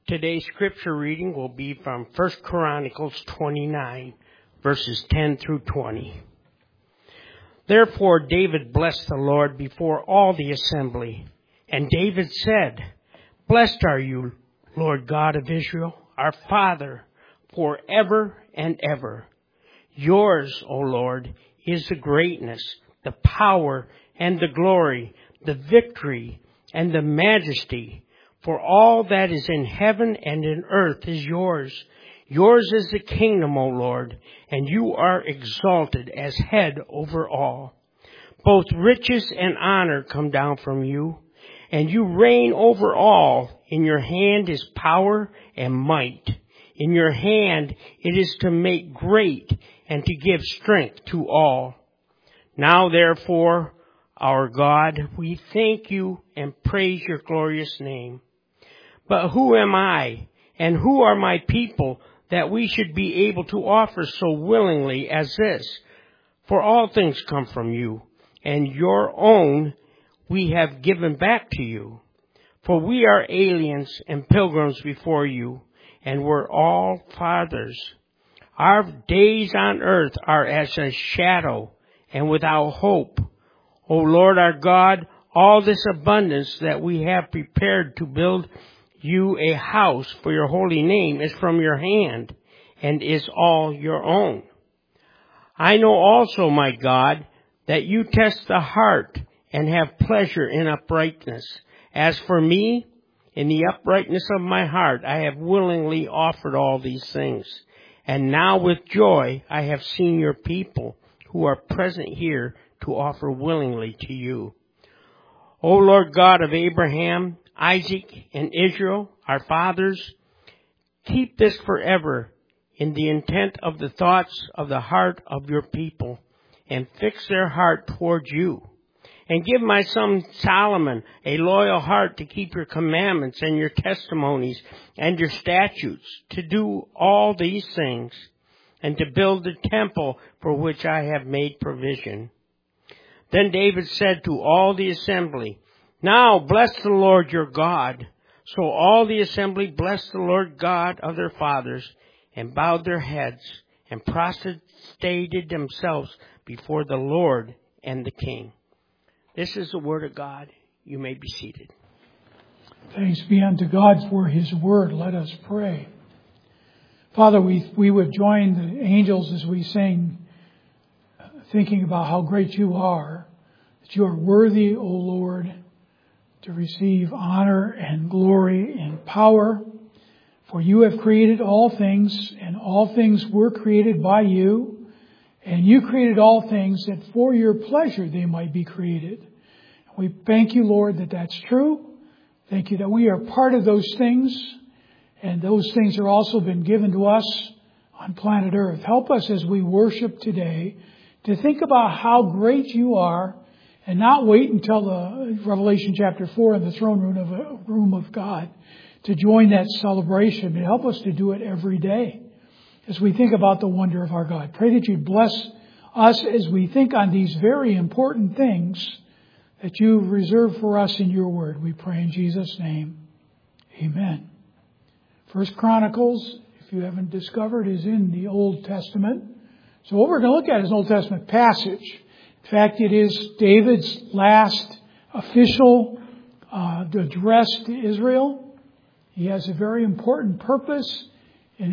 Today's scripture reading will be from 1 Chronicles 29, verses 10 through 20. Therefore David blessed the Lord before all the assembly. And David said, Blessed are you, Lord God of Israel, our Father, forever and ever. Yours, O Lord, is the greatness, the power, and the glory, the victory, and the majesty. For all that is in heaven and in earth is yours. Yours is the kingdom, O Lord, and you are exalted as head over all. Both riches and honor come down from you, and you reign over all. In your hand is power and might. In your hand it is to make great and to give strength to all. Now therefore, our God, we thank you and praise your glorious name. But who am I, and who are my people, that we should be able to offer so willingly as this? For all things come from you, and your own we have given back to you. For we are aliens and pilgrims before you, and we're all fathers. Our days on earth are as a shadow, and without hope. O Lord our God, all this abundance that we have prepared to build you a house for your holy name is from your hand, and is all your own. I know also, my God, that you test the heart and have pleasure in uprightness. As for me, in the uprightness of my heart, I have willingly offered all these things. And now with joy I have seen your people who are present here to offer willingly to you. O Lord God of Abraham, Isaac, and Israel, our fathers, keep this forever in the intent of the thoughts of the heart of your people, and fix their heart towards you. And give my son Solomon a loyal heart to keep your commandments and your testimonies and your statutes, to do all these things, and to build the temple for which I have made provision. Then David said to all the assembly, Now bless the Lord your God. So all the assembly blessed the Lord God of their fathers, and bowed their heads, and prostrated themselves before the Lord and the king. This is the word of God. You may be seated. Thanks be unto God for his word. Let us pray. Father, we would join the angels as we sing, thinking about how great you are, that you are worthy, O Lord, to receive honor and glory and power. For you have created all things, and all things were created by you. And you created all things that for your pleasure they might be created. We thank you, Lord, that that's true. Thank you that we are part of those things. And those things are also been given to us on planet Earth. Help us as we worship today to think about how great you are, and not wait until the Revelation chapter 4 in the throne room of God to join that celebration. But help us to do it every day as we think about the wonder of our God. Pray that you bless us as we think on these very important things that you've reserved for us in your word. We pray in Jesus' name. Amen. 1 Chronicles, if you haven't discovered, is in the Old Testament. So what we're going to look at is an Old Testament passage. In fact, it is David's last official address to Israel. He has a very important purpose in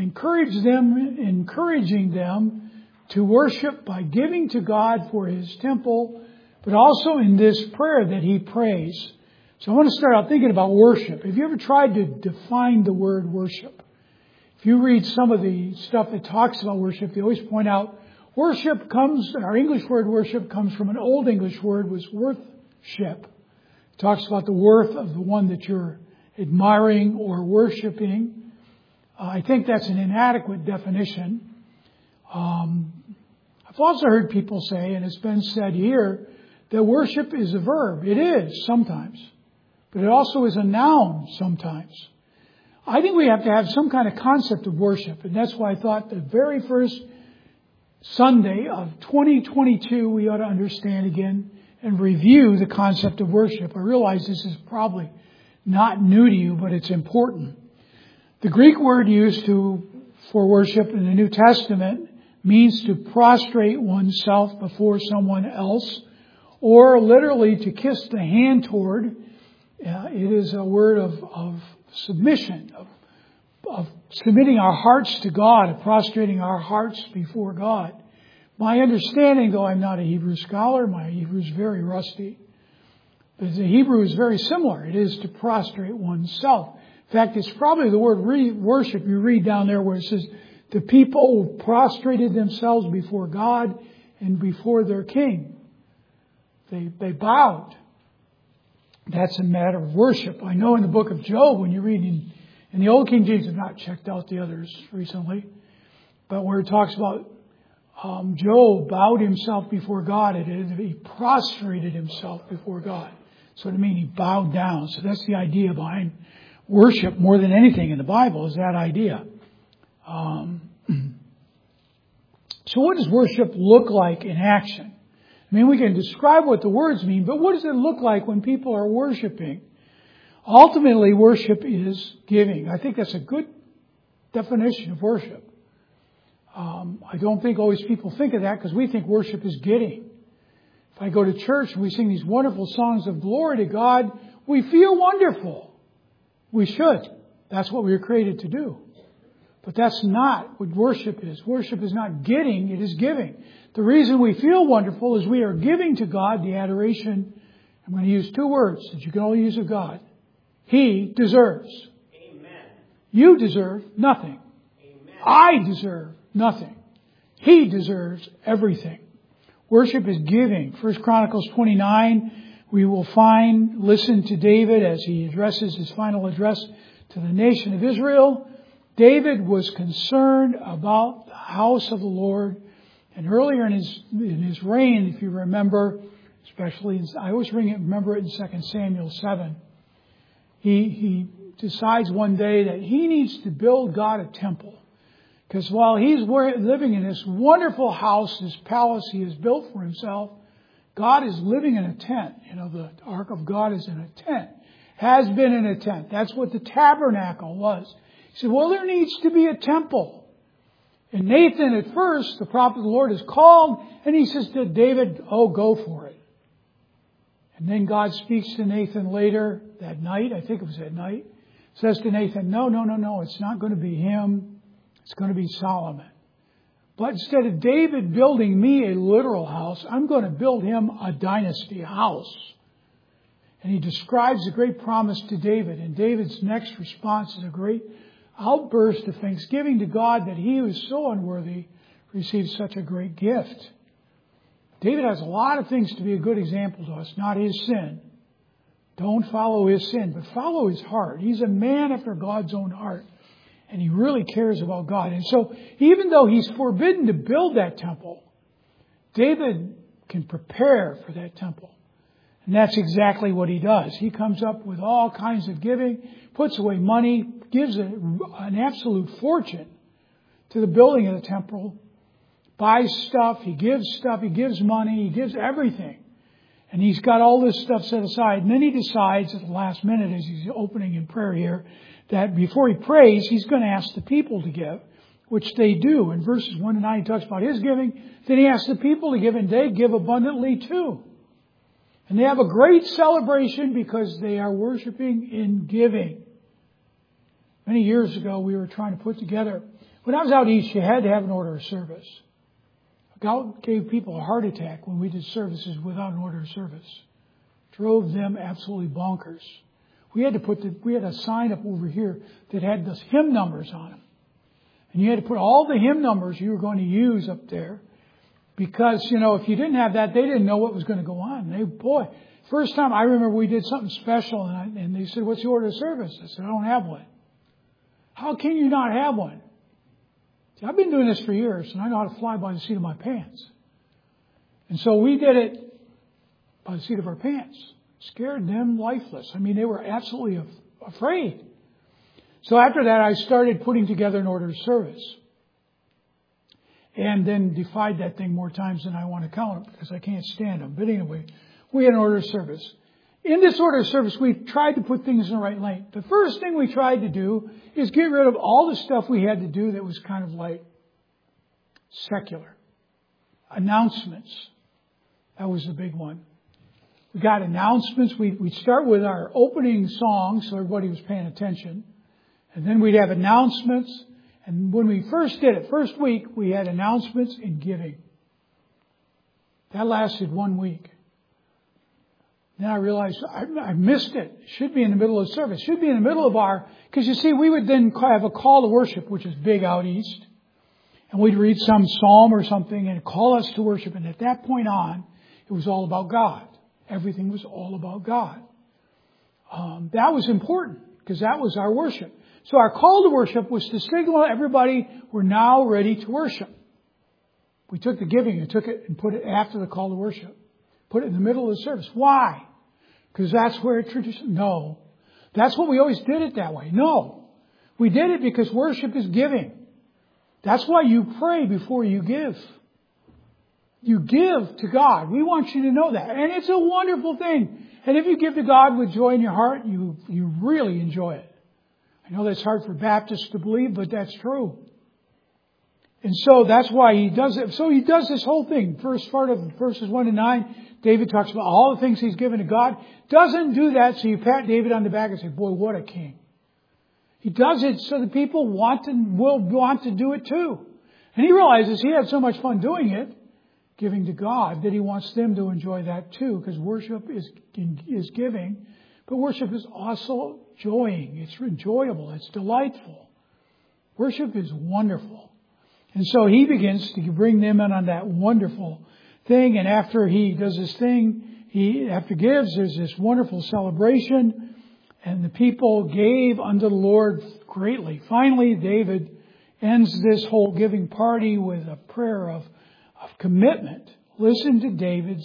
encouraging them to worship by giving to God for his temple, but also in this prayer that he prays. So I want to start out thinking about worship. Have you ever tried to define the word worship? If you read some of the stuff that talks about worship, they always point out worship comes, our English word worship comes from an Old English word, was worthship. It talks about the worth of the one that you're admiring or worshiping. I think that's an inadequate definition. I've also heard people say, and it's been said here, that worship is a verb. It is sometimes, but it also is a noun sometimes. I think we have to have some kind of concept of worship, and that's why I thought the very first Sunday of 2022 we ought to understand again and review the concept of worship. I realize this is probably not new to you, but it's important. The Greek word used for worship in the New Testament means to prostrate oneself before someone else, or literally to kiss the hand toward. It is a word of submission, of submitting our hearts to God, of prostrating our hearts before God. My understanding, though I'm not a Hebrew scholar, my Hebrew is very rusty, but the Hebrew is very similar. It is to prostrate oneself. In fact, it's probably the word worship you read down there where it says the people prostrated themselves before God and before their king. They bowed. That's a matter of worship. I know in the book of Job, when you read in the Old King James, I've not checked out the others recently, but where it talks about Job bowed himself before God, he prostrated himself before God. So to mean he bowed down. So that's the idea behind worship more than anything in the Bible, is that idea. So what does worship look like in action? I mean, we can describe what the words mean, but what does it look like when people are worshiping? Ultimately, worship is giving. I think that's a good definition of worship. I don't think always people think of that because we think worship is getting. If I go to church and we sing these wonderful songs of glory to God, we feel wonderful. We should. That's what we were created to do. But that's not what worship is. Worship is not getting, it is giving. The reason we feel wonderful is we are giving to God the adoration. I'm going to use two words that you can only use of God. He deserves. Amen. You deserve nothing. Amen. I deserve nothing. He deserves everything. Worship is giving. 1 Chronicles 29, we will listen to David as he addresses his final address to the nation of Israel. David was concerned about the house of the Lord. And earlier in his reign, if you remember, especially, I always remember it in 2 Samuel 7, he decides one day that he needs to build God a temple. Because while he's living in this wonderful house, this palace he has built for himself, God is living in a tent. You know, the ark of God is in a tent. Has been in a tent. That's what the tabernacle was. He said, well, there needs to be a temple. And Nathan, at first, the prophet of the Lord, is called, and he says to David, oh, go for it. And then God speaks to Nathan later that night. I think it was that night. Says to Nathan, no. It's not going to be him. It's going to be Solomon. But instead of David building me a literal house, I'm going to build him a dynasty house. And he describes the great promise to David. And David's next response is a great outburst of thanksgiving to God that he who is so unworthy received such a great gift. David has a lot of things to be a good example to us, not his sin. Don't follow his sin, but follow his heart. He's a man after God's own heart. And he really cares about God. And so, even though he's forbidden to build that temple, David can prepare for that temple. And that's exactly what he does. He comes up with all kinds of giving, puts away money, gives an absolute fortune to the building of the temple, buys stuff, he gives money, he gives everything. And he's got all this stuff set aside. And then he decides at the last minute, as he's opening in prayer here, that before he prays, he's going to ask the people to give, which they do. In verses 1 to 9, he talks about his giving. Then he asks the people to give, and they give abundantly too. And they have a great celebration because they are worshiping in giving. Many years ago, we were trying to put together, when I was out east, you had to have an order of service. God gave people a heart attack when we did services without an order of service. Drove them absolutely bonkers. We had a sign up over here that had those hymn numbers on them. And you had to put all the hymn numbers you were going to use up there. Because, if you didn't have that, they didn't know what was going to go on. First time I remember we did something special and they said, what's the order of service? I said, I don't have one. How can you not have one? See, I've been doing this for years and I know how to fly by the seat of my pants. And so we did it by the seat of our pants. Scared them lifeless. I mean, they were absolutely afraid. So after that, I started putting together an order of service. And then defied that thing more times than I want to count because I can't stand them. But anyway, we had an order of service. in this order of service, we've tried to put things in the right lane. The first thing we tried to do is get rid of all the stuff we had to do that was kind of like secular. Announcements. That was the big one. We got announcements. We'd start with our opening song so everybody was paying attention. And then we'd have announcements. And when we first did it, first week, we had announcements and giving. That lasted 1 week. Then I realized I missed it. It should be in the middle of the service. It should be in the middle of because you see, we would then have a call to worship, which is big out east. And we'd read some psalm or something and call us to worship. And at that point on, it was all about God. Everything was all about God. That was important because that was our worship. So our call to worship was to signal everybody we're now ready to worship. We took the giving and took it and put it after the call to worship. Put it in the middle of the service. Why? Because that's where tradition... No. That's what we always did it that way. No. We did it because worship is giving. That's why you pray before you give. You give to God. We want you to know that. And it's a wonderful thing. And if you give to God with joy in your heart, you really enjoy it. I know that's hard for Baptists to believe, but that's true. And so that's why he does it. So he does this whole thing. First part of verses 1 to 9, David talks about all the things he's given to God. Doesn't do that so you pat David on the back and say, boy, what a king. He does it so that people will want to do it too. And he realizes he had so much fun doing it, giving to God, that he wants them to enjoy that too, because worship is giving. But worship is also joying. It's enjoyable. It's delightful. Worship is wonderful. And so he begins to bring them in on that wonderful thing. And after he does this thing, after gives, there's this wonderful celebration. And the people gave unto the Lord greatly. Finally, David ends this whole giving party with a prayer of commitment. Listen to David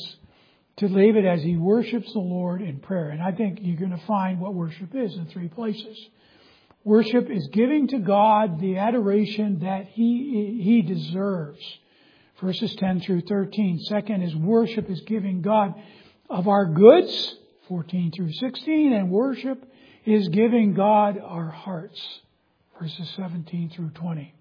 as he worships the Lord in prayer. And I think you're going to find what worship is in 3 places. Worship is giving to God the adoration that He deserves. Verses 10 through 13. Second is worship is giving God of our goods. 14 through 16. And worship is giving God our hearts. Verses 17 through 20.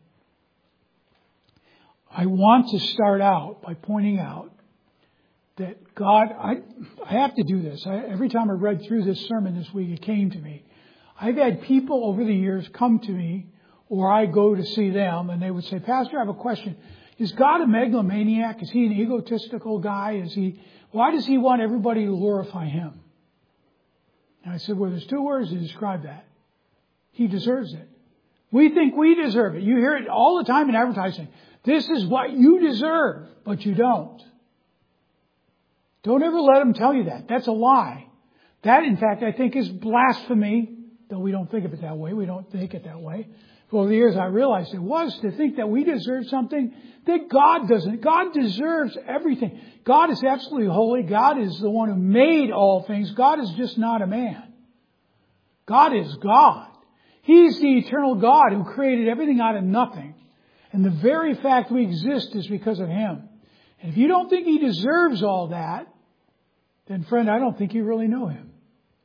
I want to start out by pointing out that God, I have to do this. Every time I read through this sermon this week, it came to me. I've had people over the years come to me, or I go to see them, and they would say, Pastor, I have a question. Is God a megalomaniac? Is he an egotistical guy? Why does he want everybody to glorify him? And I said, well, there's 2 words to describe that. He deserves it. We think we deserve it. You hear it all the time in advertising. This is what you deserve, but you don't. Don't ever let them tell you that. That's a lie. That, in fact, I think is blasphemy, though we don't think of it that way. We don't think it that way. For over the years, I realized it was to think that we deserve something that God doesn't. God deserves everything. God is absolutely holy. God is the one who made all things. God is just not a man. God is God. He's the eternal God who created everything out of nothing. And the very fact we exist is because of Him. And if you don't think He deserves all that, then friend, I don't think you really know Him.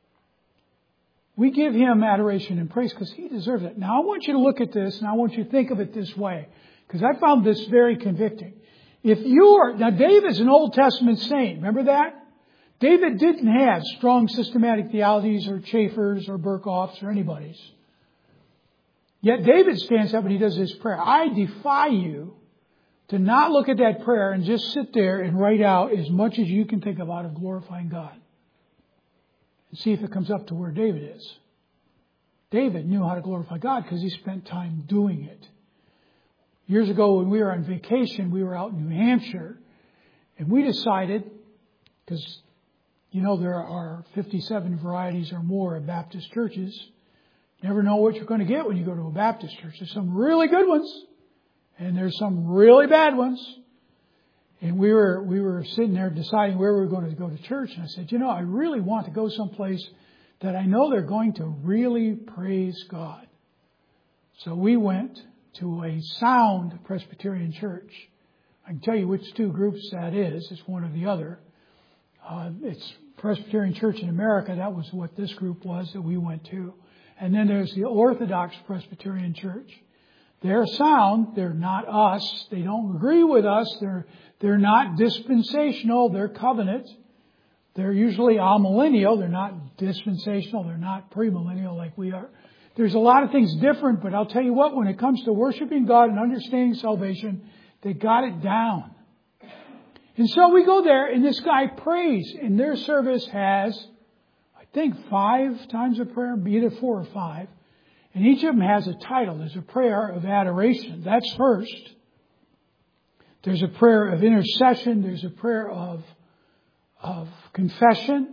We give Him adoration and praise because He deserves it. Now I want you to look at this and I want you to think of it this way, because I found this very convicting. Now David's an Old Testament saint, remember that? David didn't have strong systematic theologies or Chaffers or Berkhoffs or anybody's. Yet David stands up and he does this prayer. I defy you to not look at that prayer and just sit there and write out as much as you can think about of glorifying God. And see if it comes up to where David is. David knew how to glorify God because he spent time doing it. Years ago when we were on vacation, we were out in New Hampshire. And we decided, because there are 57 varieties or more of Baptist churches. You never know what you're going to get when you go to a Baptist church. There's some really good ones. And there's some really bad ones. And we were sitting there deciding where we were going to go to church. And I said, I really want to go someplace that I know they're going to really praise God. So we went to a sound Presbyterian church. I can tell you which 2 groups that is. It's one or the other. It's Presbyterian Church in America. That was what this group was that we went to. And then there's the Orthodox Presbyterian Church. They're sound. They're not us. They don't agree with us. They're not dispensational. They're covenant. They're usually amillennial. They're not dispensational. They're not premillennial like we are. There's a lot of things different, but I'll tell you what, when it comes to worshiping God and understanding salvation, they got it down. And so we go there, and this guy prays, and their service has, I think, 5 times of prayer, either 4 or 5. And each of them has a title. There's a prayer of adoration. That's first. There's a prayer of intercession. There's a prayer of confession.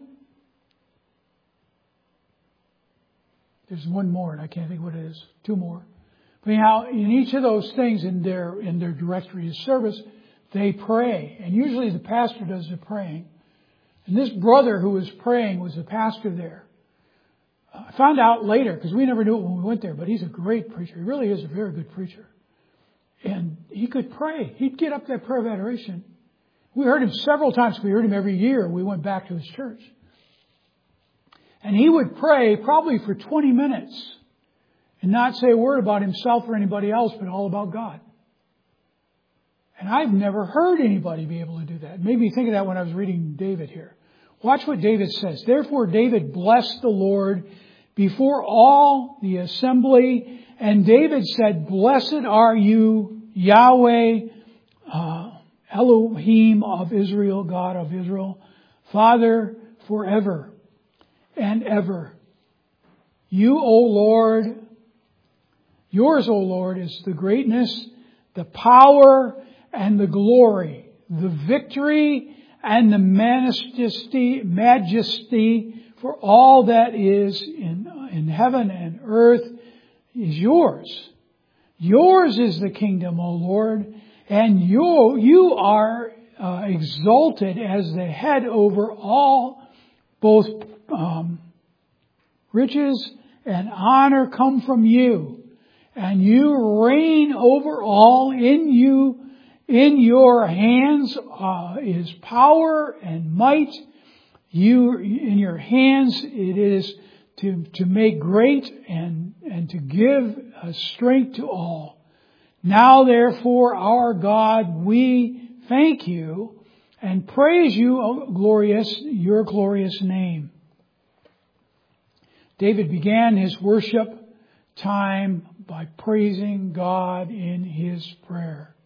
There's one more, and I can't think what it is. 2 more. But anyhow, in each of those things in their directory of service, they pray. And usually the pastor does the praying. And this brother who was praying was the pastor there. I found out later, because we never knew it when we went there, but he's a great preacher. He really is a very good preacher. And he could pray. He'd get up that prayer of adoration. We heard him several times. We heard him every year. We went back to his church. And he would pray probably for 20 minutes and not say a word about himself or anybody else, but all about God. And I've never heard anybody be able to do that. It made me think of that when I was reading David here. Watch what David says. Therefore David blessed the Lord before all the assembly. And David said, Blessed are you, Yahweh, Elohim of Israel, God of Israel, Father forever and ever. You, O Lord, yours, O Lord, is the greatness, the power, and the glory, the victory, and the majesty for all that is in heaven and earth is yours. Yours is the kingdom, O Lord, and you are exalted as the head over all. Both riches and honor come from you, and you reign over all. In your hands is power and might. In your hands it is to make great and to give strength to all. Now therefore, our God, we thank you and praise you, your glorious name. David began his worship time by praising God in his prayer.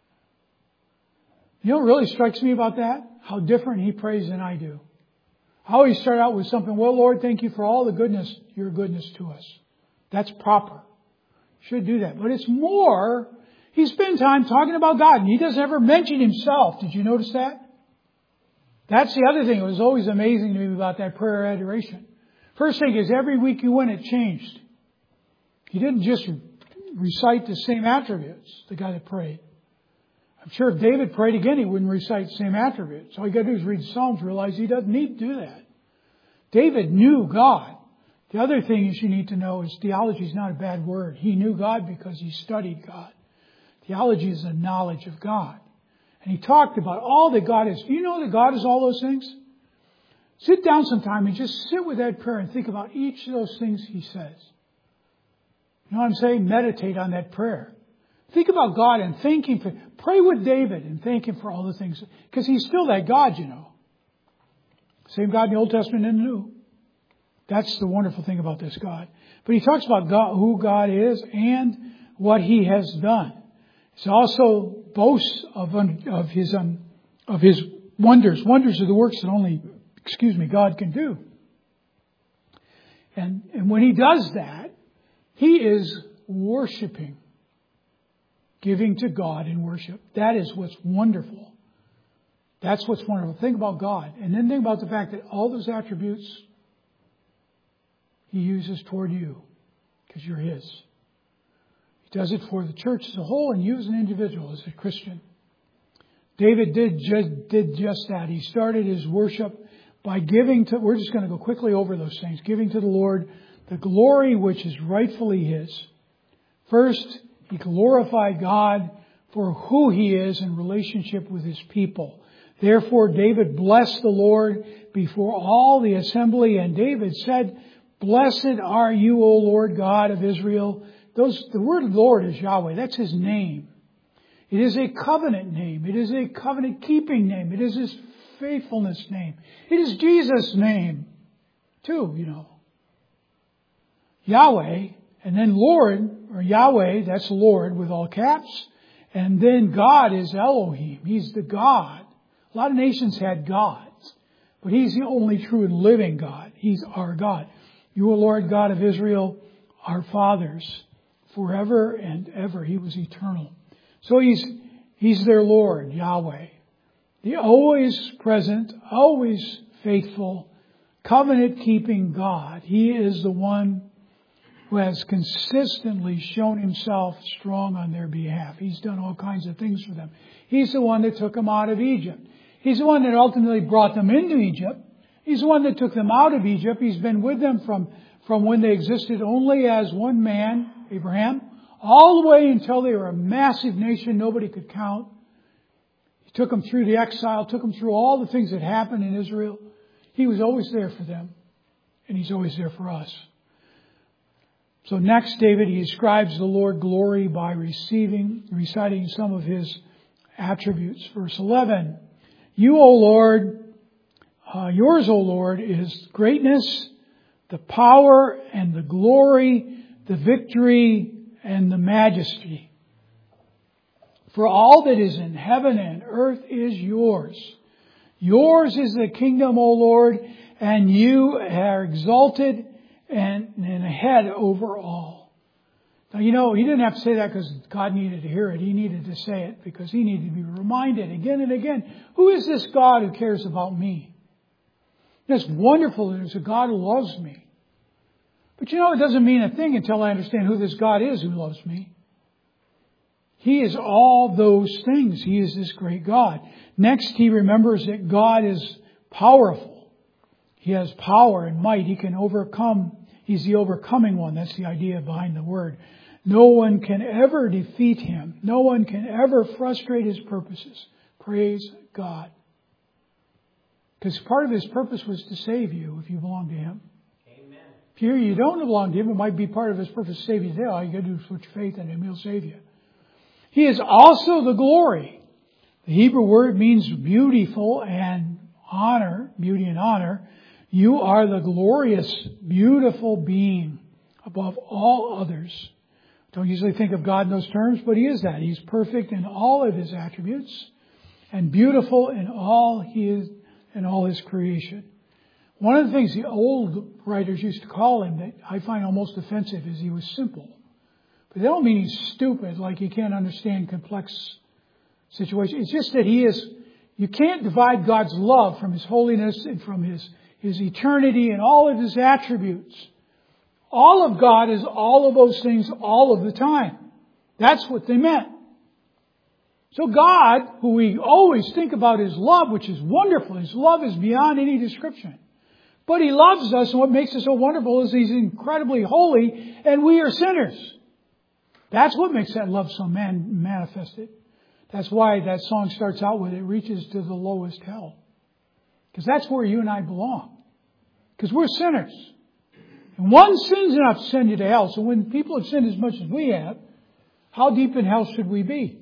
You know what really strikes me about that? How different he prays than I do. I always start out with something, well, Lord, thank you for all the goodness, your goodness to us. That's proper. Should do that. But it's more, he spends time talking about God, and he doesn't ever mention himself. Did you notice that? That's the other thing that was always amazing to me about that prayer of adoration. First thing is, every week you went, it changed. He didn't just recite the same attributes, the guy that prayed. I'm sure if David prayed again, he wouldn't recite the same attributes. All you got to do is read the Psalms, realize he doesn't need to do that. David knew God. The other thing you need to know is theology is not a bad word. He knew God because he studied God. Theology is the knowledge of God. And he talked about all that God is. Do you know that God is all those things? Sit down sometime and just sit with that prayer and think about each of those things he says. You know what I'm saying? Meditate on that prayer. Think about God and thank Him for... Pray with David and thank Him for all the things. Because He's still that God, you know. Same God in the Old Testament and the New. That's the wonderful thing about this God. But he talks about God, who God is and what He has done. He also boasts of His wonders. Wonders are the works that only, God can do. And when He does that, He is worshiping. Giving to God in worship. That is what's wonderful. That's what's wonderful. Think about God. And then think about the fact that all those attributes He uses toward you. Because you're His. He does it for the church as a whole and you as an individual, as a Christian. David did just that. He started his worship by giving to... We're just going to go quickly over those things. Giving to the Lord the glory which is rightfully His. First, he glorified God for who He is in relationship with His people. Therefore David blessed the Lord before all the assembly, and David said, Blessed are you, O Lord God of Israel. The word Lord is Yahweh. That's His name. It is a covenant name. It is a covenant keeping name. It is His faithfulness name. It is Jesus' name, too, Yahweh, and then Lord, or Yahweh, that's Lord with all caps. And then God is Elohim. He's the God. A lot of nations had gods, but He's the only true and living God. He's our God. You, O Lord God of Israel, our fathers, forever and ever. He was eternal. So He's their Lord, Yahweh. The always present, always faithful, covenant-keeping God. He is the one who has consistently shown Himself strong on their behalf. He's done all kinds of things for them. He's the one that took them out of Egypt. He's the one that ultimately brought them into Egypt. He's the one that took them out of Egypt. He's been with them from when they existed only as one man, Abraham, all the way until they were a massive nation nobody could count. He took them through the exile, took them through all the things that happened in Israel. He was always there for them, and He's always there for us. So next, David, he ascribes the Lord glory by reciting some of His attributes. Verse 11, You, O Lord, yours, O Lord, is greatness, the power and the glory, the victory and the majesty. For all that is in heaven and earth is yours. Yours is the kingdom, O Lord, and You are exalted and head over all. Now, He didn't have to say that because God needed to hear it. He needed to say it because He needed to be reminded again and again, who is this God who cares about me? It's wonderful that there's a God who loves me. But it doesn't mean a thing until I understand who this God is who loves me. He is all those things. He is this great God. Next, he remembers that God is powerful. He has power and might. He can overcome. He's the overcoming one. That's the idea behind the word. No one can ever defeat Him. No one can ever frustrate His purposes. Praise God. Because part of His purpose was to save you if you belong to Him. Amen. If you don't belong to Him, it might be part of His purpose to save you today. All you got to do is put your faith in Him. He'll save you. He is also the glory. The Hebrew word means beautiful and honor, beauty and honor. You are the glorious, beautiful being above all others. Don't usually think of God in those terms, but He is that. He's perfect in all of His attributes and beautiful in all He is and all His creation. One of the things the old writers used to call Him that I find almost offensive is He was simple. But they don't mean He's stupid, like He can't understand complex situations. It's just that He is, you can't divide God's love from His holiness and from His eternity and all of His attributes. All of God is all of those things all of the time. That's what they meant. So God, who we always think about His love, which is wonderful. His love is beyond any description. But He loves us, and what makes it so wonderful is He's incredibly holy, and we are sinners. That's what makes that love so manifested. That's why that song starts out with, it reaches to the lowest hell. Because that's where you and I belong. Because we're sinners. And one sin's enough to send you to hell. So when people have sinned as much as we have, how deep in hell should we be?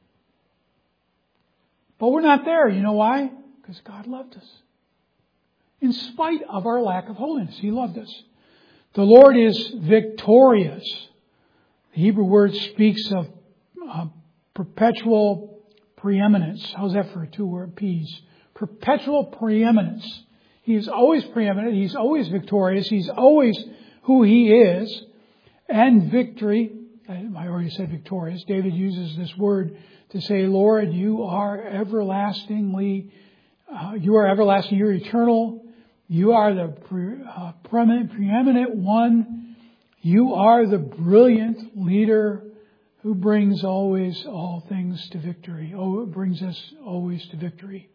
But we're not there. You know why? Because God loved us. In spite of our lack of holiness, He loved us. The Lord is victorious. The Hebrew word speaks of perpetual preeminence. How's that for a two-word P's? Perpetual preeminence. He is always preeminent. He's always victorious. He's always who He is. And victory. I already said victorious. David uses this word to say, Lord, You are everlasting. You're eternal. You are the preeminent one. You are the brilliant leader who brings always all things to victory. Oh, it brings us always to victory.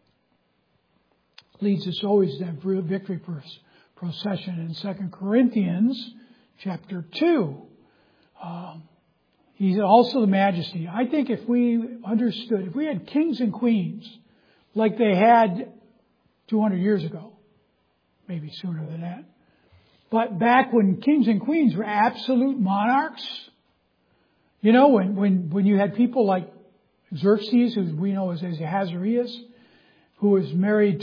Leads us always to that victory procession in 2 Corinthians chapter 2. He's also the majesty. I think if we understood, if we had kings and queens like they had 200 years ago. Maybe sooner than that. But back when kings and queens were absolute monarchs, you know, when you had people like Xerxes, who we know as Ahasuerus, who had married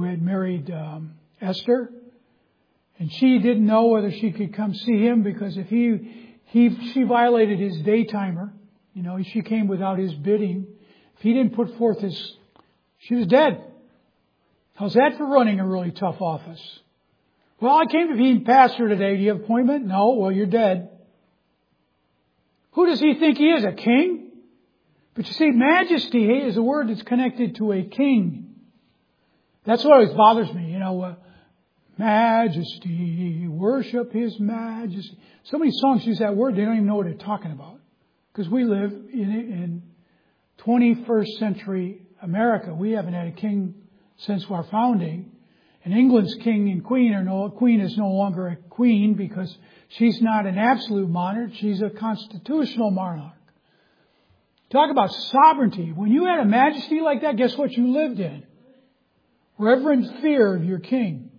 Esther, and she didn't know whether she could come see him because if she violated his day timer, you know, she came without his bidding. If he didn't put forth she was dead. How's that for running a really tough office? Well, I came to be pastor today. Do you have an appointment? No. Well, you're dead. Who does he think he is? A king? But you see, majesty is a word that's connected to a king. That's what always bothers me. You know, majesty, worship His majesty. So many songs use that word, they don't even know what they're talking about. Because we live in 21st century America. We haven't had a king since our founding. And England's king and queen queen is no longer a queen because she's not an absolute monarch. She's a constitutional monarch. Talk about sovereignty. When you had a majesty like that, guess what you lived in? Reverent fear of your king.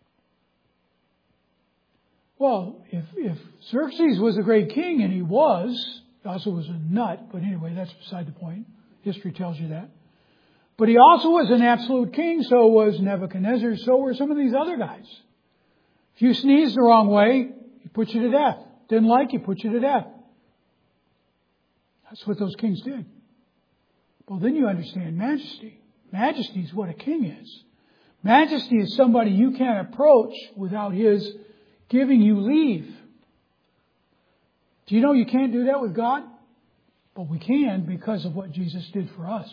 Well, if Xerxes was a great king, and he also was a nut, but anyway, that's beside the point. History tells you that. But he also was an absolute king, so was Nebuchadnezzar, so were some of these other guys. If you sneezed the wrong way, he put you to death. Didn't like you, put you to death. That's what those kings did. Well, then you understand majesty. Majesty is what a king is. Majesty is somebody you can't approach without his giving you leave. Do you know you can't do that with God? But we can because of what Jesus did for us.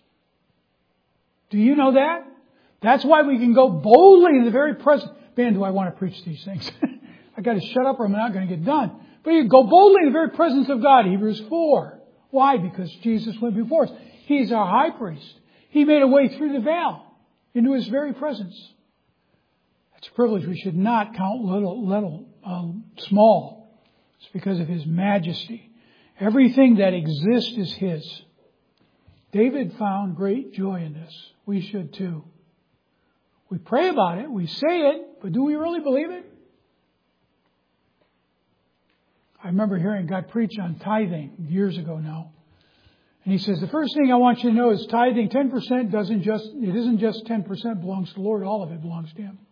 Do you know that? That's why we can go boldly in the very presence. Man, do I want to preach these things. I got to shut up or I'm not going to get done. But you go boldly in the very presence of God. Hebrews 4. Why? Because Jesus went before us. He's our high priest. He made a way through the veil into His very presence. That's a privilege we should not count small. It's because of His majesty. Everything that exists is His. David found great joy in this. We should too. We pray about it, we say it, but do we really believe it? I remember hearing God preach on tithing years ago now. And he says, the first thing I want you to know is tithing 10% isn't just 10% belongs to the Lord, all of it belongs to Him.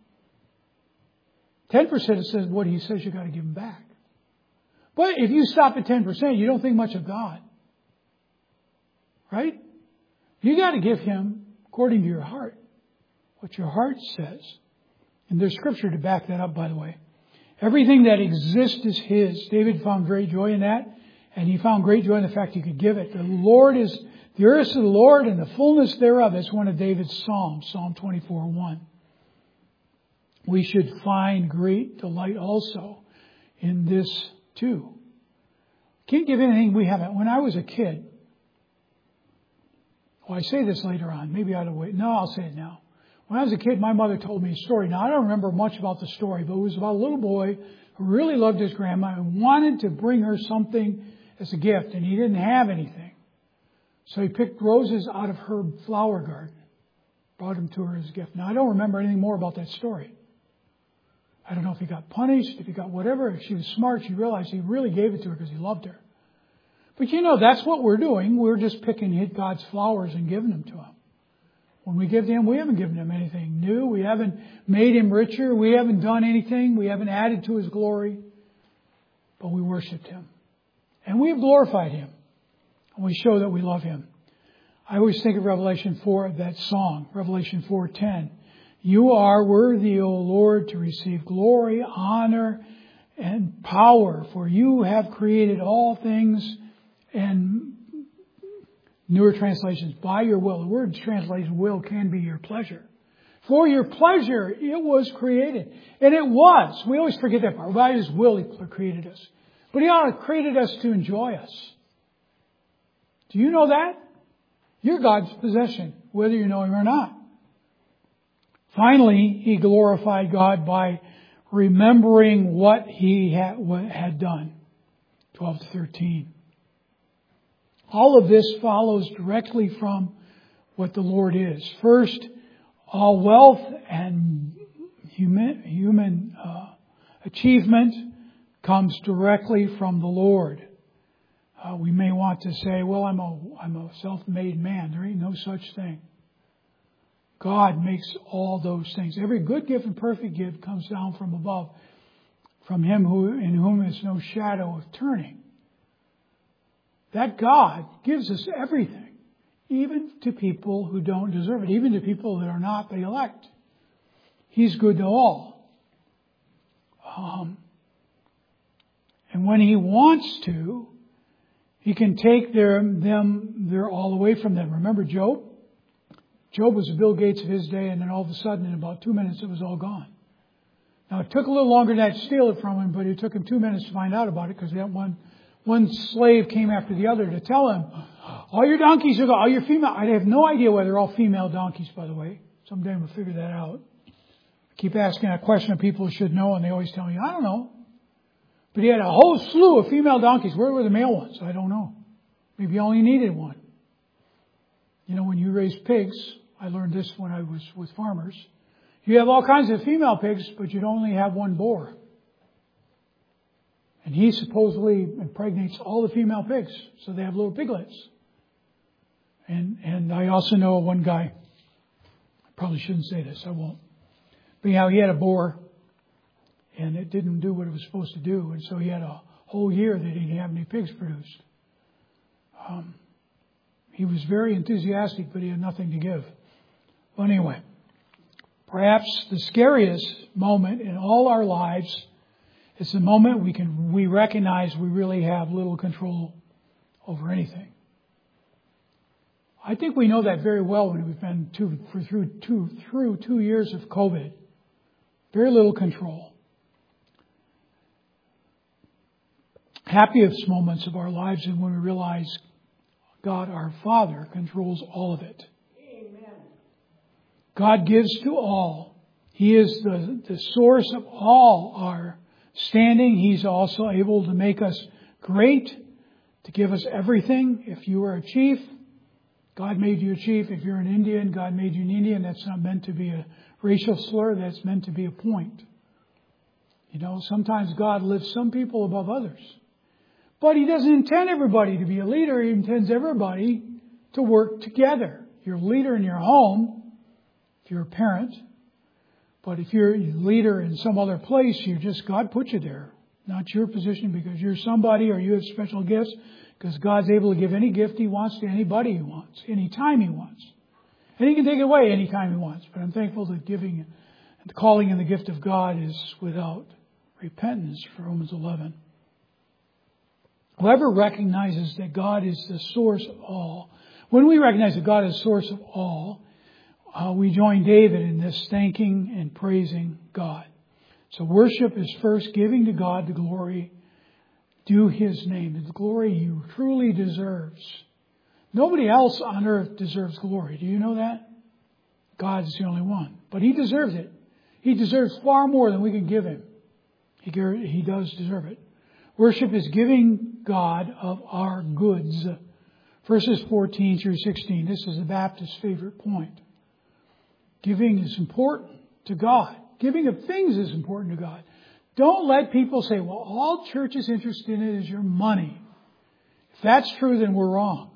10% it says what He says you got to give Him back. But if you stop at 10%, you don't think much of God. Right? You got to give Him according to your heart. What your heart says. And there's scripture to back that up, by the way. Everything that exists is His. David found great joy in that. And he found great joy in the fact he could give it. The earth is the Lord and the fullness thereof. That's one of David's Psalms, Psalm 24:1. We should find great delight also in this too. Can't give anything we haven't. When I was a kid, I say this later on. Maybe I ought to wait. No, I'll say it now. When I was a kid, my mother told me a story. Now, I don't remember much about the story, but it was about a little boy who really loved his grandma and wanted to bring her something as a gift, and he didn't have anything. So he picked roses out of her flower garden, brought them to her as a gift. Now, I don't remember anything more about that story. I don't know if he got punished, if he got whatever. If she was smart, she realized he really gave it to her because he loved her. But you know, that's what we're doing. We're just picking God's flowers and giving them to Him. When we give to Him, we haven't given Him anything new. We haven't made Him richer. We haven't done anything. We haven't added to His glory. But we worshiped Him. And we have glorified Him. And we show that we love Him. I always think of Revelation 4, that song, Revelation 4:10. You are worthy, O Lord, to receive glory, honor, and power, for you have created all things. And newer translations, by your will. The word translated will can be your pleasure. For your pleasure, it was created. And it was. We always forget that part. By His will, He created us. But He created us to enjoy us. Do you know that? You're God's possession, whether you know Him or not. Finally, he glorified God by remembering what He had done. 12 to 13. All of this follows directly from what the Lord is. First, all wealth and human achievement comes directly from the Lord. We may want to say, well, I'm a self-made man. There ain't no such thing. God makes all those things. Every good gift and perfect gift comes down from above, from Him in whom is no shadow of turning. That God gives us everything, even to people who don't deserve it, even to people that are not the elect. He's good to all. And when He wants to, He can take their all away from them. Remember Job? Job was the Bill Gates of his day, and then all of a sudden, in about 2 minutes, it was all gone. Now, it took a little longer than that to steal it from him, but it took him 2 minutes to find out about it, because that one slave came after the other to tell him, all your donkeys are gone, all your female. I have no idea whether they're all female donkeys, by the way. Someday we'll figure that out. I keep asking that question of people who should know, and they always tell me, I don't know. But he had a whole slew of female donkeys. Where were the male ones? I don't know. Maybe he only needed one. You know, when you raise pigs, I learned this when I was with farmers. You have all kinds of female pigs, but you'd only have one boar. And he supposedly impregnates all the female pigs, so they have little piglets. And I also know one guy, I probably shouldn't say this, I won't. But anyhow, he had a boar, and it didn't do what it was supposed to do, and so he had a whole year that he didn't have any pigs produced. He was very enthusiastic, but he had nothing to give. Well, anyway, perhaps the scariest moment in all our lives is the moment we recognize we really have little control over anything. I think we know that very well when we've been through 2 years of COVID. Very little control. Happiest moments of our lives is when we realize God, our Father, controls all of it. Amen. God gives to all. He is the source of all our standing. He's also able to make us great, to give us everything. If you are a chief, God made you a chief. If you're an Indian, God made you an Indian. That's not meant to be a racial slur. That's meant to be a point. You know, sometimes God lifts some people above others. But He doesn't intend everybody to be a leader. He intends everybody to work together. You're a leader in your home, if you're a parent. But if you're a leader in some other place, God put you there. Not your position because you're somebody or you have special gifts. Because God's able to give any gift He wants to anybody He wants, anytime He wants. And He can take it away anytime He wants. But I'm thankful that giving, the calling and the gift of God is without repentance, for Romans 11. Whoever recognizes that God is the source of all, when we recognize that God is the source of all, we join David in this thanking and praising God. So worship is first giving to God the glory due His name, the glory He truly deserves. Nobody else on earth deserves glory. Do you know that? God is the only one. But He deserves it. He deserves far more than we can give Him. He does deserve it. Worship is giving God of our goods. Verses 14 through 16. This is the Baptist's favorite point. Giving is important to God. Giving of things is important to God. Don't let people say, well, all church is interested in is your money. If that's true, then we're wrong.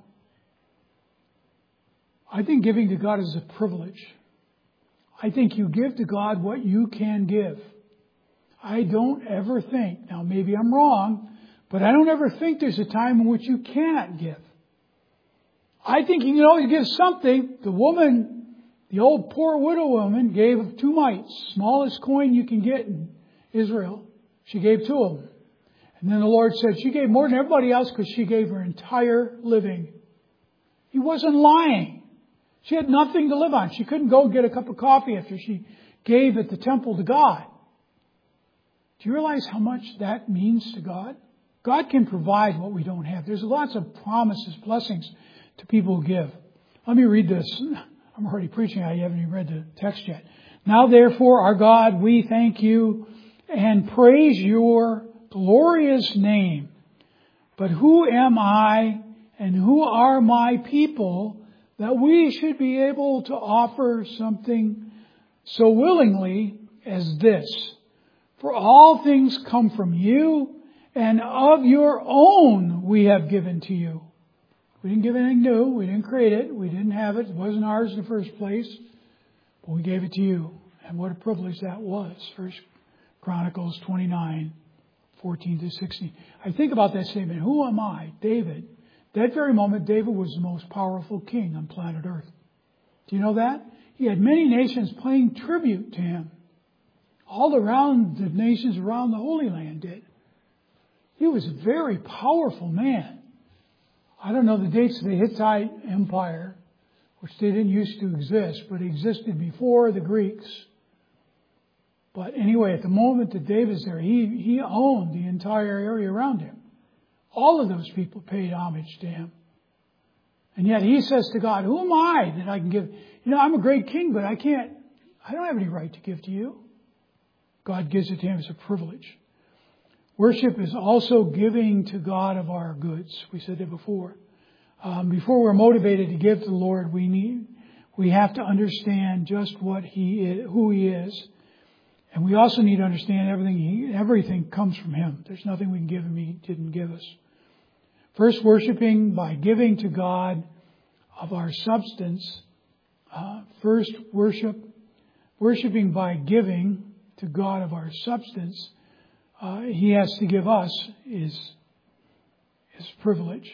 I think giving to God is a privilege. I think you give to God what you can give. I don't ever think, now maybe I'm wrong, but I don't ever think there's a time in which you cannot give. I think you can always give something. The old poor widow woman gave 2 mites, smallest coin you can get in Israel. She gave 2 of them. And then the Lord said she gave more than everybody else because she gave her entire living. He wasn't lying. She had nothing to live on. She couldn't go get a cup of coffee after she gave at the temple to God. Do you realize how much that means to God? God can provide what we don't have. There's lots of promises, blessings to people who give. Let me read this. I'm already preaching. I haven't even read the text yet. Now therefore, our God, we thank you and praise your glorious name. But who am I and who are my people that we should be able to offer something so willingly as this. For all things come from you, and of your own we have given to you. We didn't give anything new. We didn't create it. We didn't have it. It wasn't ours in the first place. But we gave it to you. And what a privilege that was. 1 Chronicles 29, 14 to 16. I think about that statement. Who am I? David. That very moment, David was the most powerful king on planet Earth. Do you know that? He had many nations paying tribute to him. All around the nations around the Holy Land did. He was a very powerful man. I don't know the dates of the Hittite Empire, which they didn't used to exist, but existed before the Greeks. But anyway, at the moment that David's there, he owned the entire area around him. All of those people paid homage to him. And yet he says to God, who am I that I can give? You know, I'm a great king, but I don't have any right to give to you. God gives it to him as a privilege. Worship is also giving to God of our goods. We said that before. Before we're motivated to give to the Lord, we have to understand just what He is, who He is. And we also need to understand everything comes from Him. There's nothing we can give Him He didn't give us. First, worshiping by giving to God of our substance. First, worshiping by giving to God of our substance. He has to give us is privilege.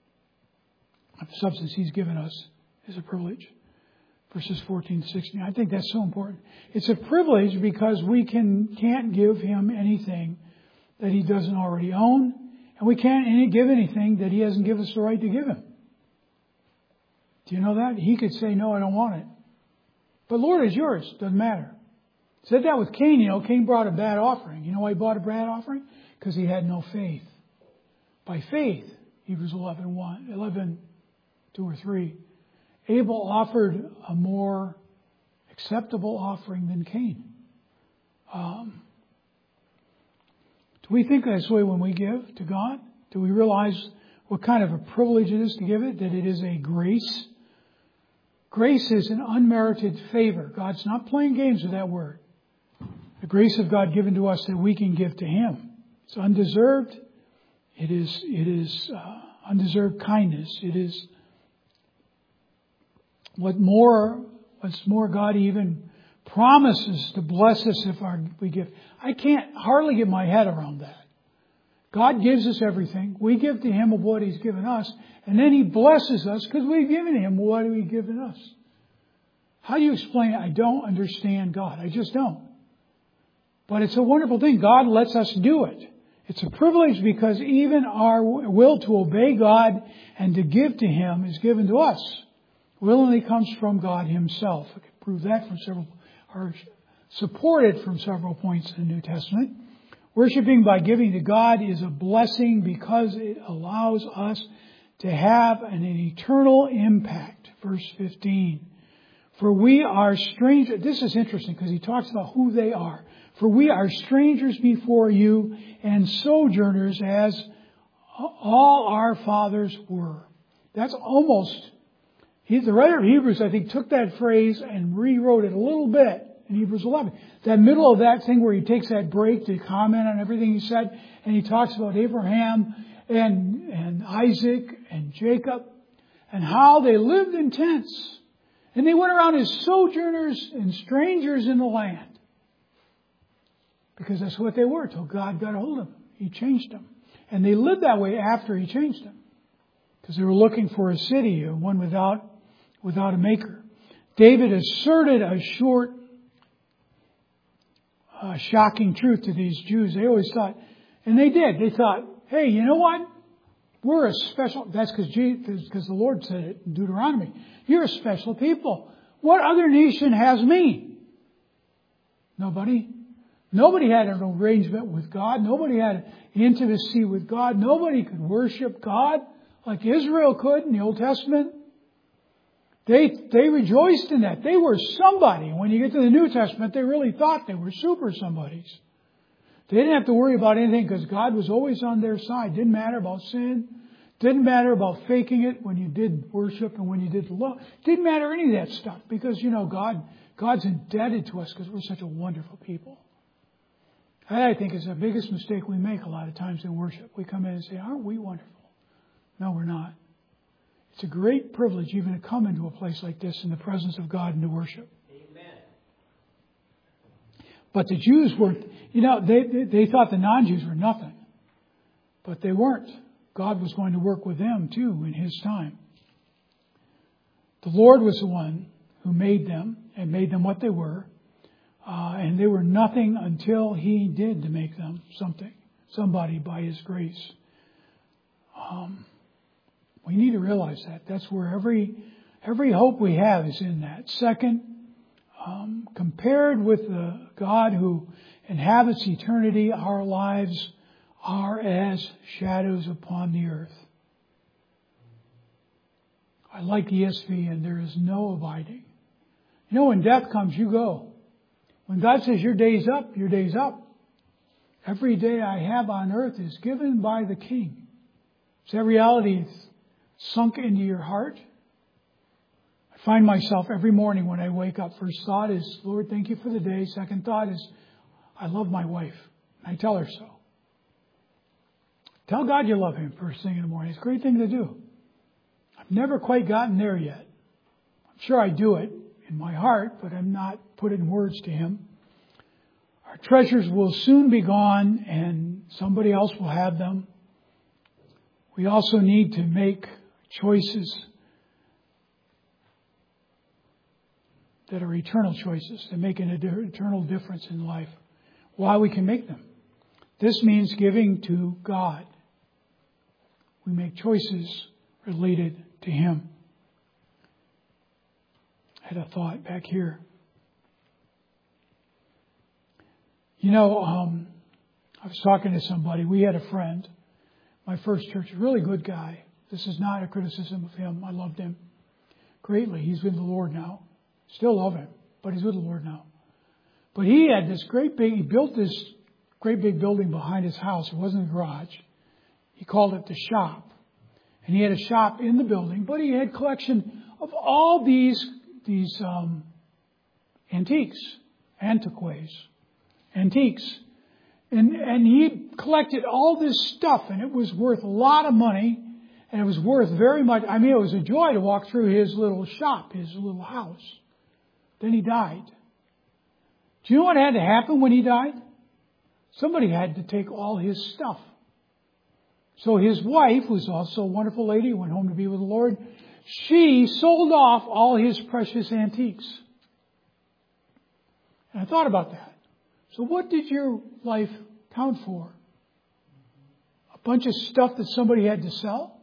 The substance He's given us is a privilege. Verses 14 to 16. I think that's so important. It's a privilege because we can't give Him anything that He doesn't already own. And we can't give anything that He hasn't given us the right to give Him. Do you know that? He could say, no, I don't want it. But Lord, it's yours. Doesn't matter. Said that with Cain. You know, Cain brought a bad offering. You know why he brought a bad offering? Because he had no faith. By faith, Hebrews 11, 2 or 3, Abel offered a more acceptable offering than Cain. Do we think this way when we give to God? Do we realize what kind of a privilege it is to give it? That it is a grace? Grace is an unmerited favor. God's not playing games with that word. The grace of God given to us that we can give to Him. It's undeserved. It is undeserved kindness. It is what's more, God even promises to bless us if we give. I can't hardly get my head around that. God gives us everything. We give to Him of what He's given us. And then He blesses us because we've given Him what He's given us. How do you explain it? I don't understand God. I just don't. But it's a wonderful thing. God lets us do it. It's a privilege because even our will to obey God and to give to Him is given to us. Willingly comes from God Himself. I could prove that supported from several points in the New Testament. Worshiping by giving to God is a blessing because it allows us to have an eternal impact. Verse 15. For we are strangers. This is interesting because he talks about who they are. For we are strangers before you and sojourners as all our fathers were. That's almost... The writer of Hebrews, I think, took that phrase and rewrote it a little bit in Hebrews 11. That middle of that thing where he takes that break to comment on everything he said, and he talks about Abraham and Isaac and Jacob and how they lived in tents. And they went around as sojourners and strangers in the land. Because that's what they were till God got a hold of them. He changed them. And they lived that way after He changed them. Because they were looking for a city, one without a maker. David asserted a short, shocking truth to these Jews. They always thought, and they did, they thought, hey, you know what? We're a special, that's because the Lord said it in Deuteronomy. You're a special people. What other nation has me? Nobody. Nobody had an arrangement with God. Nobody had intimacy with God. Nobody could worship God like Israel could in the Old Testament. They rejoiced in that. They were somebody. When you get to the New Testament, they really thought they were super somebodies. They didn't have to worry about anything because God was always on their side. Didn't matter about sin. Didn't matter about faking it when you did worship and when you did the law. Didn't matter any of that stuff because, God's indebted to us because we're such a wonderful people. That, I think, is the biggest mistake we make a lot of times in worship. We come in and say, aren't we wonderful? No, we're not. It's a great privilege even to come into a place like this in the presence of God and to worship. Amen. But the Jews were, they thought the non-Jews were nothing. But they weren't. God was going to work with them too in His time. The Lord was the one who made them and made them what they were. And they were nothing until He did to make them somebody by His grace. We need to realize that. That's where every hope we have is in that. Second, compared with the God who inhabits eternity, our lives are as shadows upon the earth. I like ESV, and there is no abiding. When death comes, you go. When God says your day's up, your day's up. Every day I have on earth is given by the King. Is that reality sunk into your heart? I find myself every morning when I wake up, first thought is, Lord, thank you for the day. Second thought is, I love my wife. I tell her so. Tell God you love Him first thing in the morning. It's a great thing to do. I've never quite gotten there yet. I'm sure I do it in my heart, but I'm not put in words to Him. Our treasures will soon be gone and somebody else will have them. We also need to make choices that are eternal choices, that make an eternal difference in life. Why we can make them. This means giving to God. We make choices related to Him. I had a thought back here. I was talking to somebody. We had a friend, my first church, a really good guy. This is not a criticism of him. I loved him greatly. He's with the Lord now. Still love him, but he's with the Lord now. But he had he built this great big building behind his house. It wasn't a garage. He called it the shop. And he had a shop in the building, but he had a collection of all these antiques. And he collected all this stuff, and it was worth a lot of money, and it was worth very much. I mean, it was a joy to walk through his little shop, his little house. Then he died. Do you know what had to happen when he died? Somebody had to take all his stuff. So his wife, who's also a wonderful lady, went home to be with the Lord. She sold off all his precious antiques. And I thought about that. So what did your life count for? A bunch of stuff that somebody had to sell?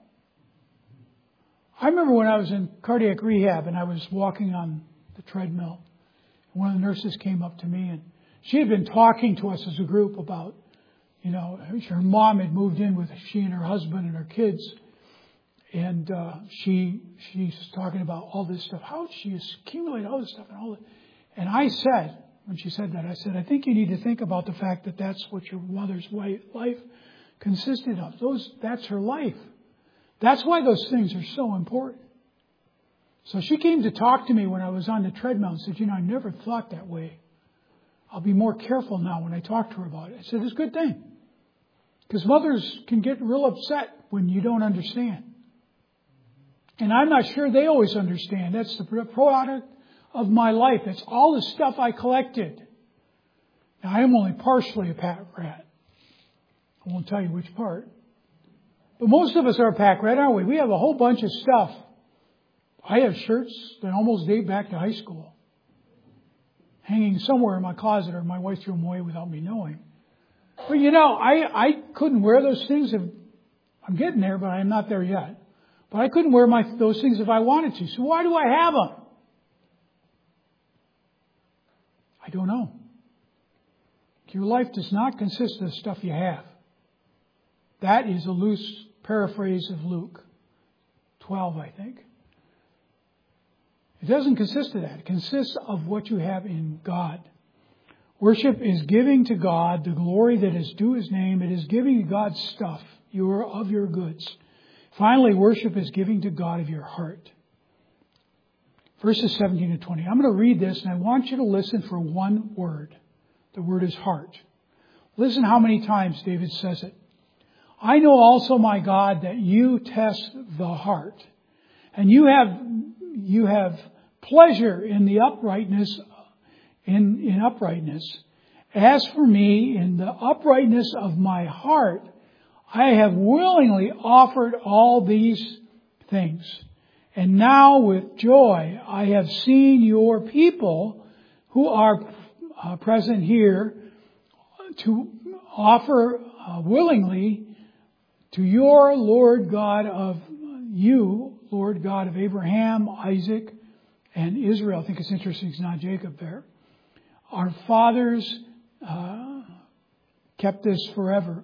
I remember when I was in cardiac rehab and I was walking on the treadmill. One of the nurses came up to me and she had been talking to us as a group about, her mom had moved in with she and her husband and her kids. And she's talking about all this stuff. How did she accumulate all this stuff and all that? And I said, when she said that, I said, I think you need to think about the fact that that's what your mother's life consisted of. That's her life. That's why those things are so important. So she came to talk to me when I was on the treadmill and said, I never thought that way. I'll be more careful now when I talk to her about it. I said, it's a good thing. Because mothers can get real upset when you don't understand. And I'm not sure they always understand. That's the product of my life. It's all the stuff I collected. Now, I am only partially a pack rat. I won't tell you which part. But most of us are a pack rat, aren't we? We have a whole bunch of stuff. I have shirts that almost date back to high school, hanging somewhere in my closet, or my wife threw them away without me knowing. But I couldn't wear those things. I'm getting there, but I'm not there yet. But I couldn't wear those things if I wanted to. So why do I have them? I don't know. Your life does not consist of the stuff you have. That is a loose paraphrase of Luke 12, I think. It doesn't consist of that. It consists of what you have in God. Worship is giving to God the glory that is due His name. It is giving God stuff, of your goods. Finally, worship is giving to God of your heart. Verses 17 to 20. I'm going to read this and I want you to listen for one word. The word is heart. Listen how many times David says it. I know also, my God, that you test the heart, and you have pleasure in the uprightness, in uprightness. As for me, in the uprightness of my heart, I have willingly offered all these things. And now with joy I have seen your people who are present here to offer willingly to your Lord God of you, Lord God of Abraham, Isaac, and Israel. I think it's interesting it's not Jacob there. Our fathers kept this forever.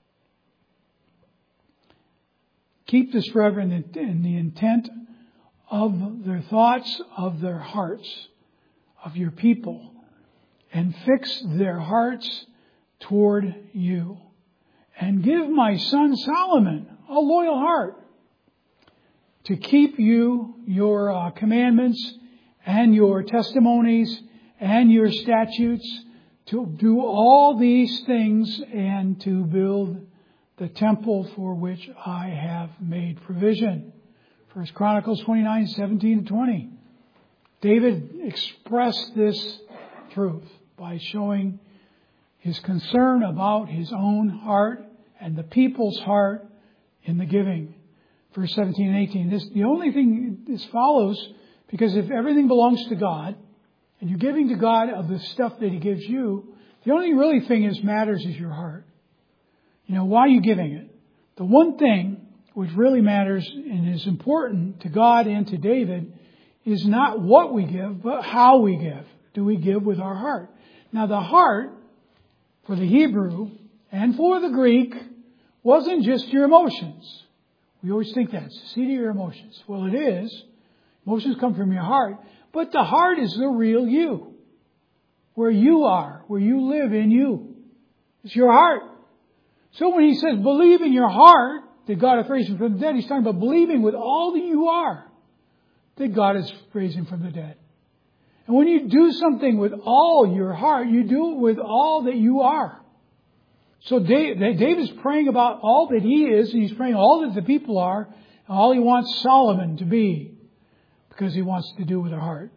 Keep this forever in the intent of their thoughts, of their hearts, of your people, and fix their hearts toward you. And give my son Solomon a loyal heart to keep you, your commandments and your testimonies and your statutes, to do all these things and to build the temple for which I have made provision. 1 Chronicles 29, 17 to 20. David expressed this truth by showing his concern about his own heart and the people's heart in the giving. Verse 17 and 18. The only thing this follows, because if everything belongs to God, and you're giving to God of the stuff that He gives you, the only really thing that matters is your heart. Why are you giving it? The one thing which really matters and is important to God and to David is not what we give, but how we give. Do we give with our heart? Now the heart, for the Hebrew and for the Greek, wasn't just your emotions. We always think that. It's the seat of your emotions. Well, it is. Emotions come from your heart. But the heart is the real you. Where you are, where you live in you. It's your heart. So when he says believe in your heart that God has raised him from the dead, he's talking about believing with all that you are that God has raised him from the dead. And when you do something with all your heart, you do it with all that you are. So David's praying about all that he is, and he's praying all that the people are, and all he wants Solomon to be, because he wants to do with their heart.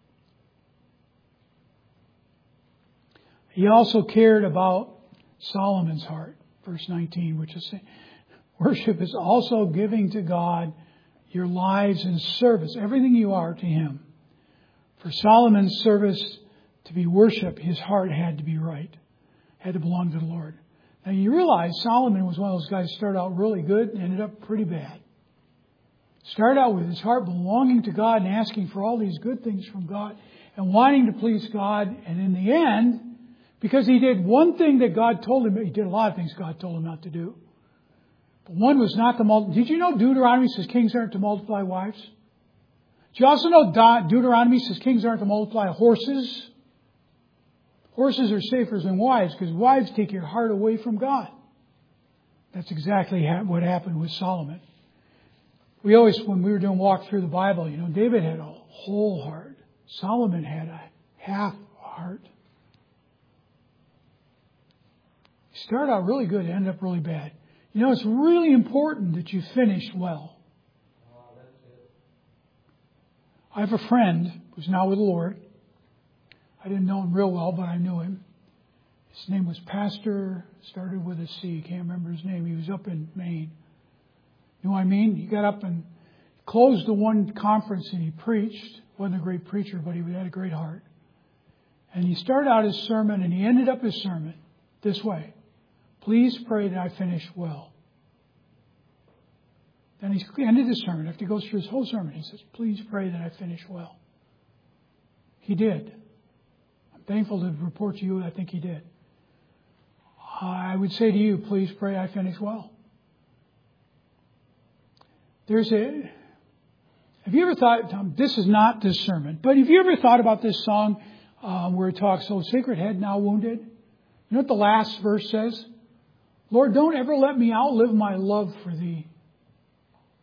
He also cared about Solomon's heart. Verse 19, which is worship is also giving to God your lives in service, everything you are to Him. For Solomon's service to be worship, his heart had to be right, had to belong to the Lord. Now you realize Solomon was one of those guys who started out really good and ended up pretty bad. Started out with his heart belonging to God and asking for all these good things from God and wanting to please God. And in the end, because he did one thing that God told him, he did a lot of things God told him not to do. But one was not to multiply. Did you know Deuteronomy says kings aren't to multiply wives? Do you also know Deuteronomy says kings aren't to multiply horses? Horses are safer than wives because wives take your heart away from God. That's exactly what happened with Solomon. We always, when we were doing walk through the Bible, David had a whole heart. Solomon had a half heart. You start out really good and end up really bad. It's really important that you finish well. I have a friend who's now with the Lord. I didn't know him real well, but I knew him. His name was Pastor, started with a C. Can't remember his name. He was up in Maine. You know what I mean? He got up and closed the one conference and he preached. Wasn't a great preacher, but he had a great heart. And he started out his sermon and he ended up his sermon this way. Please pray that I finish well. Then he ended his sermon. After he goes through his whole sermon, he says, please pray that I finish well. He did. I'm thankful to report to you that I think he did. I would say to you, please pray I finish well. Have you ever thought, this is not this sermon, but have you ever thought about this song where it talks, "O sacred head now wounded"? You know what the last verse says? Lord, don't ever let me outlive my love for Thee.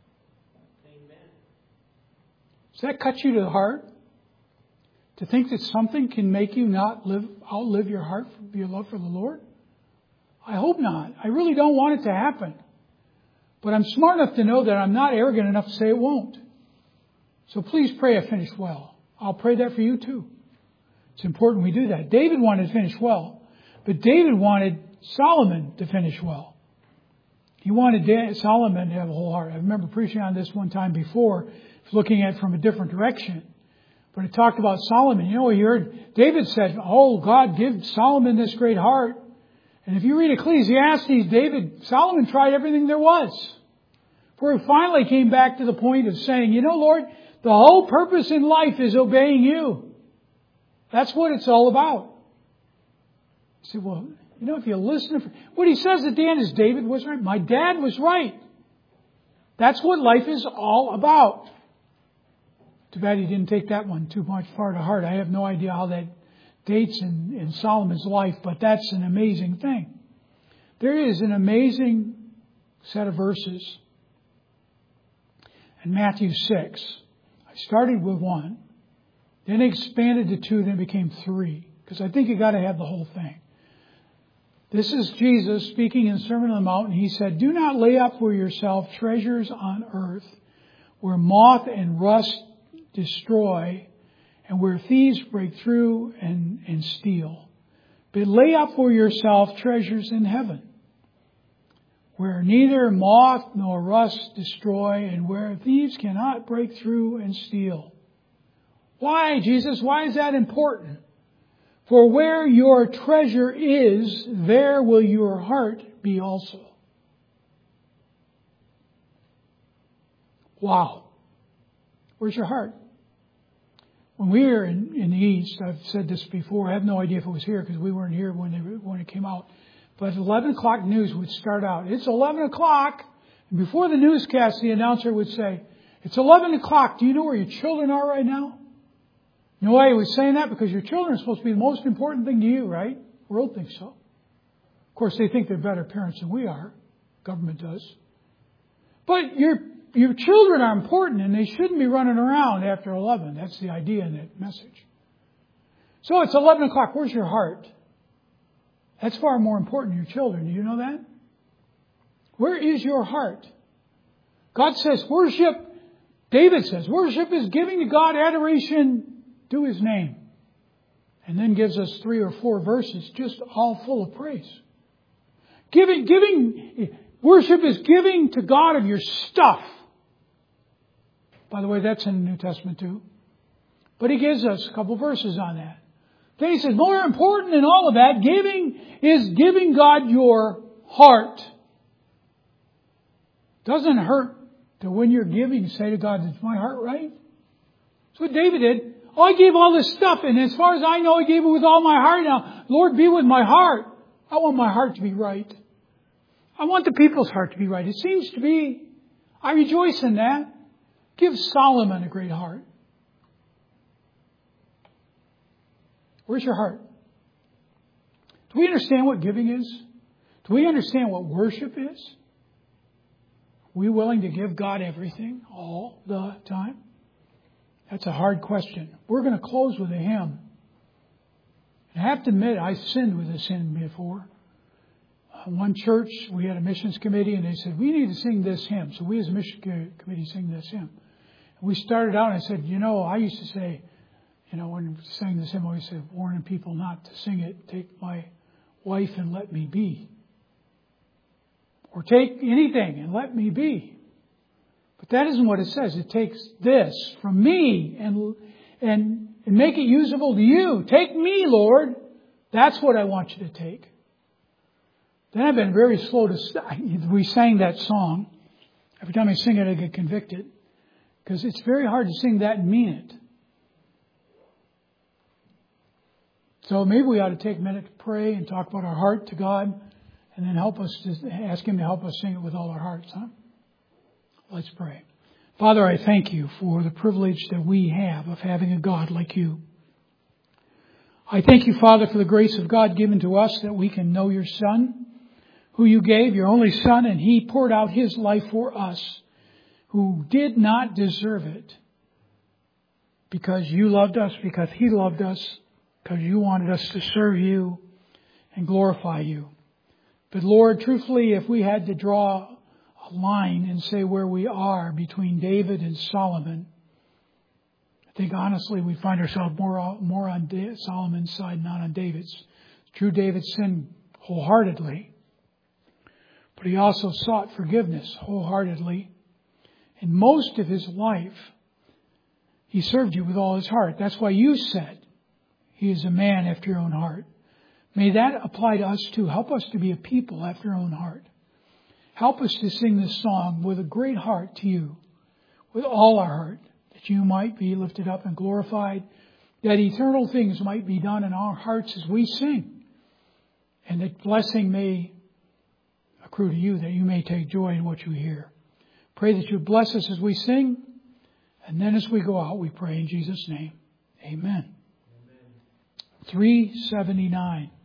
Does that cut you to the heart? To think that something can make you not outlive your heart, your love for the Lord? I hope not. I really don't want it to happen. But I'm smart enough to know that I'm not arrogant enough to say it won't. So please pray I finish well. I'll pray that for you too. It's important we do that. David wanted to finish well. But David wanted Solomon to finish well. He wanted Solomon to have a whole heart. I remember preaching on this one time before, looking at it from a different direction. But it talked about Solomon. You know, you heard David said, "Oh, God, give Solomon this great heart." And if you read Ecclesiastes, Solomon tried everything there was. Before he finally came back to the point of saying, "You know, Lord, the whole purpose in life is obeying you. That's what it's all about." You say, well, you know, if you listen to what he says at the end is David was right. My dad was right. That's what life is all about. Too bad he didn't take that one too much far to heart. I have no idea how that dates in Solomon's life, but that's an amazing thing. There is an amazing set of verses in Matthew 6. I started with 1, then expanded to 2, then became 3, because I think you got to have the whole thing. This is Jesus speaking in the Sermon on the Mount. He said, "Do not lay up for yourself treasures on earth, where moth and rust destroy, and where thieves break through and steal. But lay up for yourself treasures in heaven, where neither moth nor rust destroy, and where thieves cannot break through and steal." Why, Jesus? Why is that important? For where your treasure is, there will your heart be also. Wow. Where's your heart? When we were in the East, I've said this before, I have no idea if it was here because we weren't here when it came out. But 11 o'clock news would start out. It's 11 o'clock. And before the newscast, the announcer would say, "It's 11 o'clock. Do you know where your children are right now?" You know why he was saying that? Because your children are supposed to be the most important thing to you, right? The world thinks so. Of course, they think they're better parents than we are. Government does. But your children are important, and they shouldn't be running around after 11. That's the idea in that message. So it's 11 o'clock. Where's your heart? That's far more important than your children. Do you know that? Where is your heart? God says worship, David says, worship is giving to God adoration to His name. And then gives us 3 or 4 verses just all full of praise. Worship is giving to God of your stuff. By the way, that's in the New Testament too. But He gives us a couple verses on that. Then He says, more important than all of that, giving is giving God your heart. Doesn't hurt to when you're giving, say to God, "Is my heart right?" That's what David did. "Oh, I gave all this stuff, and as far as I know, I gave it with all my heart. Now, Lord, be with my heart. I want my heart to be right. I want the people's heart to be right." It seems to be. I rejoice in that. Give Solomon a great heart. Where's your heart? Do we understand what giving is? Do we understand what worship is? Are we willing to give God everything all the time? That's a hard question. We're going to close with a hymn. I have to admit, I sinned with this hymn before. One church, we had a missions committee, and they said, "We need to sing this hymn." So we as a mission committee sing this hymn. And we started out, and I said, I used to say, when we sang this hymn, I always said, warning people not to sing it, "Take my wife and let me be." Or take anything and let me be. But that isn't what it says. It takes this from me and make it usable to you. Take me, Lord. That's what I want you to take. Then I've been very slow we sang that song. Every time I sing it, I get convicted. Because it's very hard to sing that and mean it. So maybe we ought to take a minute to pray and talk about our heart to God. And then ask Him to help us sing it with all our hearts. Huh? Let's pray. Father, I thank You for the privilege that we have of having a God like You. I thank You, Father, for the grace of God given to us that we can know Your Son, who You gave, Your only Son, and He poured out His life for us, who did not deserve it. because you loved us, because He loved us, because you wanted us to serve you and glorify you. But Lord, truthfully, if we had to draw a line and say where we are between David and Solomon, I think honestly we find ourselves more on Solomon's side, not on David's. True, David sinned wholeheartedly, but he also sought forgiveness wholeheartedly. And most of his life, he served you with all his heart. That's why you said he is a man after your own heart. May that apply to us too. Help us to be a people after your own heart. Help us to sing this song with a great heart to you, with all our heart, that you might be lifted up and glorified, that eternal things might be done in our hearts as we sing, and that blessing may accrue to you, that you may take joy in what you hear. Pray that you bless us as we sing, and then as we go out, we pray in Jesus' name. Amen. 379.